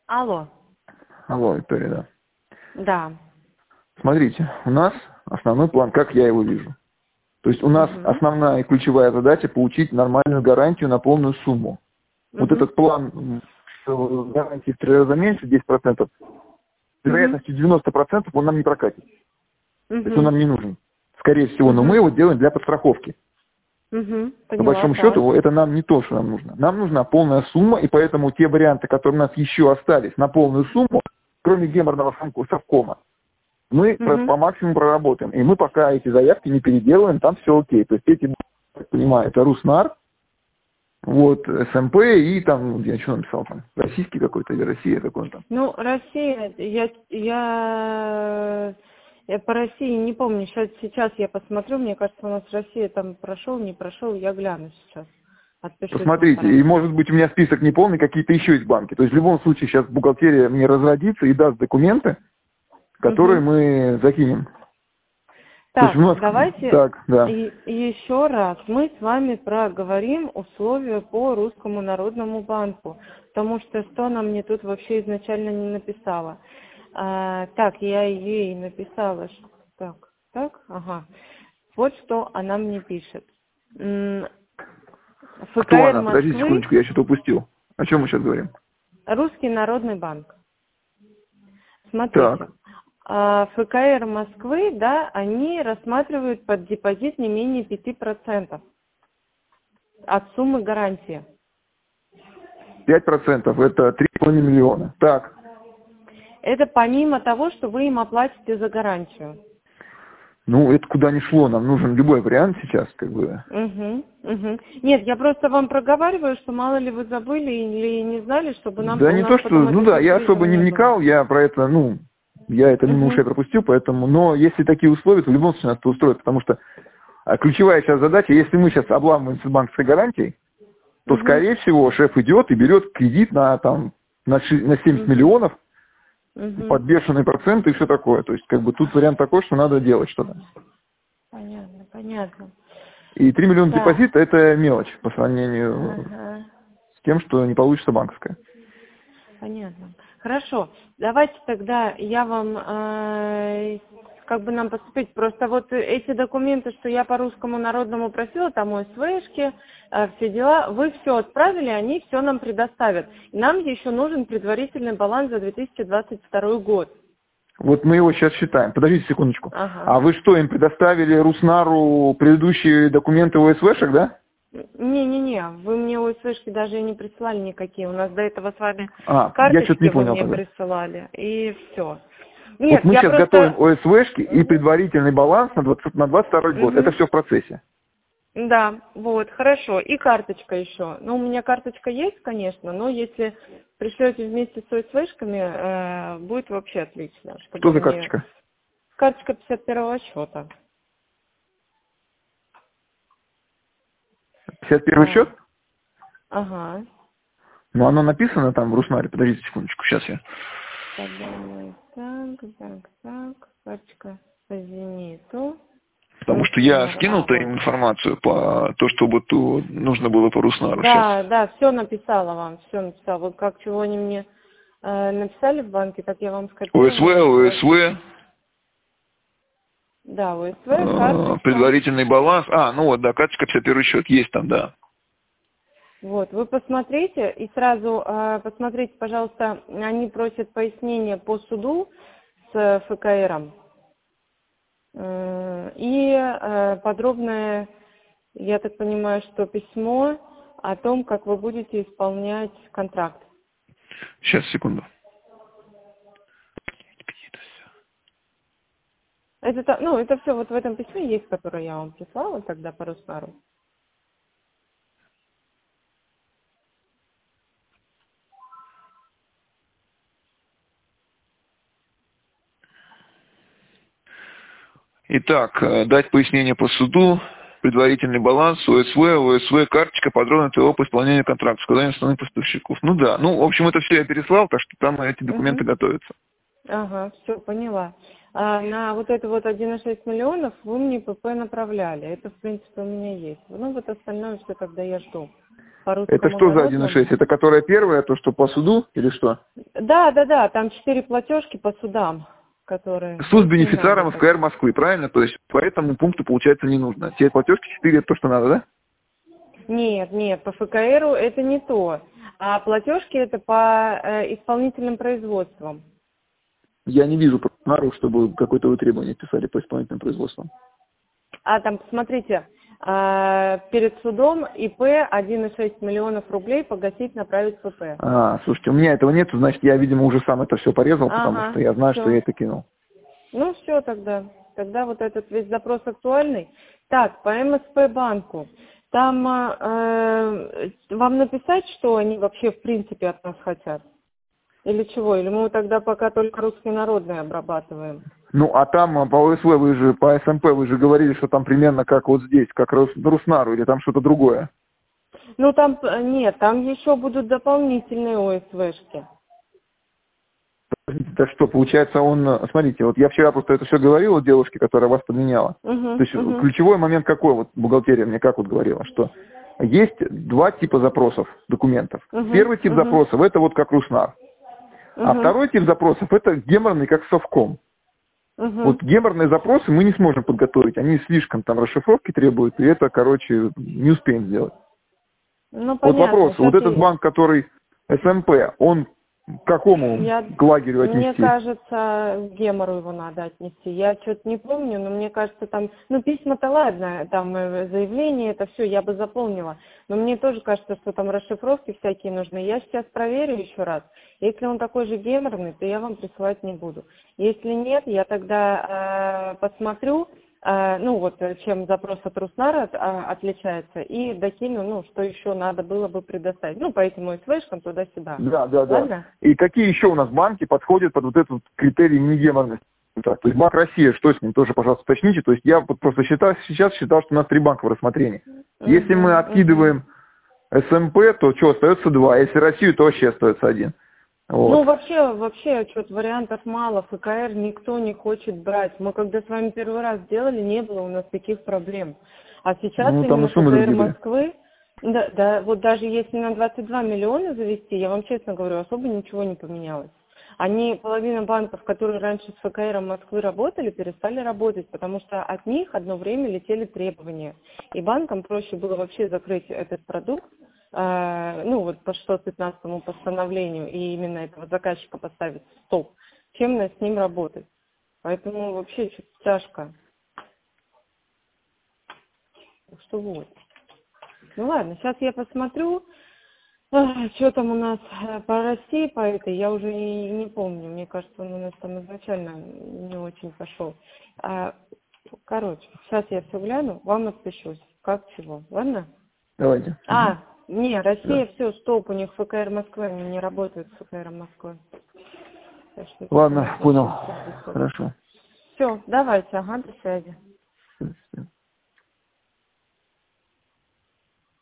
Алло. Алло, Виктория, да. Да. Смотрите, у нас основной план, как я его вижу. То есть у нас Угу. основная и ключевая задача получить нормальную гарантию на полную сумму. Вот Угу. этот план гарантии в 3 раза меньше, 10%, с Угу. вероятностью 90% он нам не прокатит. То есть он Угу. нам не нужен. Скорее всего, но мы Угу. его делаем для подстраховки. Угу. По Поняла, большому так. счету, это нам не то, что нам нужно. Нам нужна полная сумма, и поэтому те варианты, которые у нас еще остались на полную сумму, кроме геморного совкома, мы Угу. по максимуму проработаем. И мы пока эти заявки не переделаем, там все окей. То есть эти, так понимаю, это Руснар, вот, СМП и там, я что написал там, российский какой-то или Россия, какой он там. Ну, Россия, я по России не помню. Сейчас я посмотрю. Мне кажется, у нас Россия там прошел, не прошел. Я гляну сейчас. Отпишусь вам по Посмотрите, и России. может быть у меня список не полный, какие-то еще есть банки. То есть в любом случае сейчас бухгалтерия мне разродится и даст документы, которые Угу. мы закинем. То есть Так, у нас, давайте так, да. еще раз мы с вами проговорим условия по Русскому народному банку, потому что она мне тут вообще изначально не написала. Так, я ей написала, ага. Вот что она мне пишет. Кто ФКР она? Подождите Москвы, секундочку, я что-то упустил. О чем мы сейчас говорим? Русский народный банк. Смотрите, Так, ФКР Москвы, да, они рассматривают под депозит не менее 5% от суммы гарантии. 5% это 3,5 миллиона. Так, Это помимо того, что вы им оплатите за гарантию. ну это куда ни шло, нам нужен любой вариант сейчас, как бы. Угу, угу. Нет, я просто вам проговариваю, что мало ли вы забыли или не знали, чтобы Да у не нас то, что, потом ну это да, я особо сюрпризом не не было. вникал, я про это, ну, я это мимо ушей Угу, пропустил, поэтому, но если такие условия, то в любом случае нас это устроит, потому что ключевая сейчас задача, если мы сейчас обламываемся банковской гарантией, то, угу, скорее всего, шеф идет и берет кредит на, там, на 70 угу, миллионов угу. под бешеные проценты и все такое. То есть, как бы, тут вариант такой, что надо делать что-то. Понятно, понятно. И 3 миллиона Так, депозита – это мелочь по сравнению ага. с тем, что не получится банковская. Понятно. Хорошо. Давайте тогда я вам, как бы нам поступить. Просто вот эти документы, что я по Русскому народному просила, там ОСВшки, все дела, вы все отправили, они все нам предоставят. И нам еще нужен предварительный баланс за 2022 год. Вот мы его сейчас считаем. Подождите секундочку. Ага. А вы что, им предоставили Руснару предыдущие документы ОСВшек, да? Не-не-не, вы мне ОСВшки даже и не присылали никакие. У нас до этого с вами А, я что-то карточки не вы понял мне тогда. присылали, и все. Вот Нет, мы я сейчас готовим просто... ОСВшки и Мгм. предварительный баланс на 22 год. Это Мгм. все в процессе. Да, вот, хорошо. И карточка еще. Ну, у меня карточка есть, конечно, но если пришлете вместе с ОСВшками, будет вообще отлично, Что чтобы за мне... карточка? Карточка 51-го счета. 51 счет? Да. Ага. Ну, оно написано там в Руснаре. Подождите секундочку, сейчас я. Подумай. Так. Карточка по «Зениту». Потому что Русский я народ. скинул-то им Вот. информацию по то, что вот нужно было по Руснару сейчас. Да, все написала вам, все написала. Вот как чего они мне написали в банке, так я вам ОСВ, скопировала сейчас. ОСВ, Да, ОСВ, карточка. предварительный баланс. А, ну вот, да, карточка 51 счет есть там, да. Вот, вы посмотрите и сразу посмотрите, пожалуйста, они просят пояснения по суду с ФКРом. И подробное, я так понимаю, что письмо о том, как вы будете исполнять контракт. Сейчас, секунду. Это все вот в этом письме есть, которое я вам прислала тогда по Руснару. Итак, дать пояснение по суду, предварительный баланс, ОСВ, карточка, подробный ТО по исполнению контракта, сказание основных поставщиков. Ну да, ну, в общем, это все я переслал, так что там эти документы Угу. готовятся. Ага, все, поняла. На вот это вот 1,6 миллионов вы мне ПП направляли. Это, в принципе, у меня есть. Ну, вот остальное все тогда я жду. по Это русскому что за народному. 1.6? Это которая первая, то, что по суду или что? Да, там 4 платежки по судам, которые... Суд с не бенефициаром надо ФКР Москвы, правильно? То есть по этому пункту, получается, не нужно. Те платежки 4 это то, что надо, да? Нет, по ФКРу это не то. А платежки это по исполнительным производствам. Я не вижу нару, чтобы какое-то вы требование писали по исполнительным производствам. А там, посмотрите, перед судом ИП 1,6 миллионов рублей погасить, направить в ФП. Слушайте, у меня этого нет, значит, я, видимо, уже сам это все порезал, потому что я знаю, что я это кинул. Ну, все тогда. Тогда вот этот весь запрос актуальный. Так, по МСП банку. Там вам написать, что они вообще в принципе от нас хотят? Или чего? Или мы тогда пока только русский народный обрабатываем? Ну, а там по ОСВ вы же, по СМП вы же говорили, что там примерно как вот здесь, как Руснару, или там что-то другое. Ну, там, нет, там еще будут дополнительные ОСВшки. Так что, получается, смотрите, вот я вчера просто это все говорил девушке, которая вас подменяла. То есть ключевой момент какой, вот бухгалтерия мне как вот говорила, что есть два типа запросов документов. Первый тип запросов это вот как Руснар. А второй тип запросов это геморный как Совком. Вот геморные запросы мы не сможем подготовить, они слишком там расшифровки требуют, и это, короче, не успеем сделать. Ну, вот понятно. вопрос, вот этот банк, который СМП, он к какому лагерю отнести? Мне кажется, к гемору его надо отнести. Я что-то не помню, но мне кажется, там, письма-то ладно, там заявление, это все я бы заполнила. Но мне тоже кажется, что там расшифровки всякие нужны. Я сейчас проверю еще раз. Если он такой же геморный, то я вам присылать не буду. Если нет, я тогда посмотрю, чем запрос от Руснара отличается, и докину, что еще надо было бы предоставить. По этим СВшкам туда-сюда. Да. И какие еще у нас банки подходят под вот этот критерий негеморности? То есть Банк России, что с ним, тоже, пожалуйста, уточните. То есть я просто сейчас считал, что у нас 3 банка в рассмотрении. Если мы откидываем СМП, то что, остается 2. Если Россию, то вообще остается 1. Вот. Вообще, что-то вариантов мало. ФКР никто не хочет брать. Мы когда с вами первый раз делали, не было у нас таких проблем. А сейчас именно ФКР Москвы, вот даже если на 22 миллиона завести, я вам честно говорю, особо ничего не поменялось. Половина банков, которые раньше с ФКР Москвы работали, перестали работать, потому что от них одно время летели требования. И банкам проще было вообще закрыть этот продукт, по 615 постановлению, и именно этого заказчика поставить в стоп, чем с ним работать. Поэтому вообще чуть тяжко. Так что вот. Ну ладно, сейчас я посмотрю, что там у нас по России, по этой, я уже не помню. Мне кажется, он у нас там изначально не очень пошел. Короче, сейчас я все гляну, вам отпишусь. Как чего, ладно? Давайте. Россия, все, стоп, у них ФКР Москвы, они не работают с ФКР Москвы. Ладно, понял. Хорошо. Все, давайте, до связи.